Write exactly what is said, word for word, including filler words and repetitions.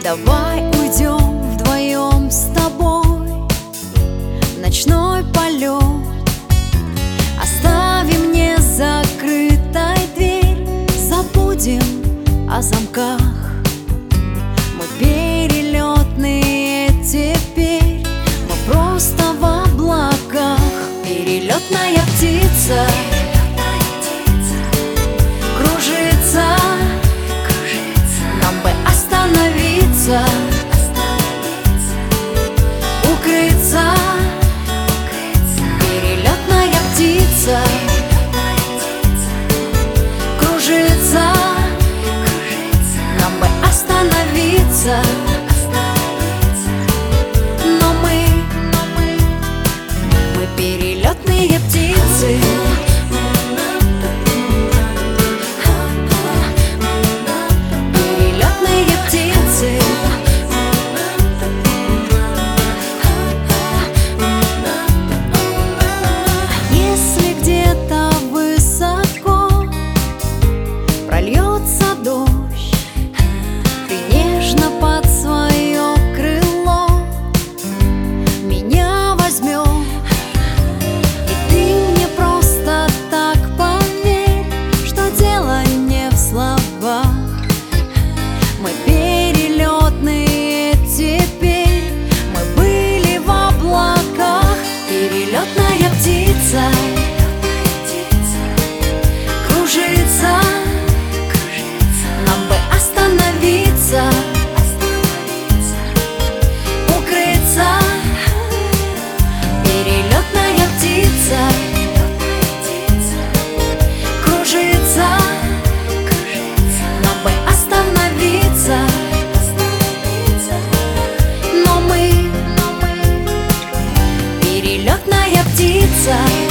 Давай уйдем вдвоем с тобой в ночной полет. Оставим не закрытой дверь, забудем о замках. Мы перелетные теперь, мы просто в облаках. Перелетная птица кружится, нам бы остановиться, укрыться. Перелетная птица кружится, нам бы остановиться. Но мы, мы перелетные птицы. Перелетные птицы. Если где-то высоко прольется дождь, ты нежно под свое крыло меня возьмешь. И ты мне просто так поверь, что дело не в словах. Мы перелетные теперь, мы были в облаках. Перелетная птица кружится, нам бы остановиться, укрыться. Перелетная птица кружится, нам бы остановиться. Но мы, перелетная птица.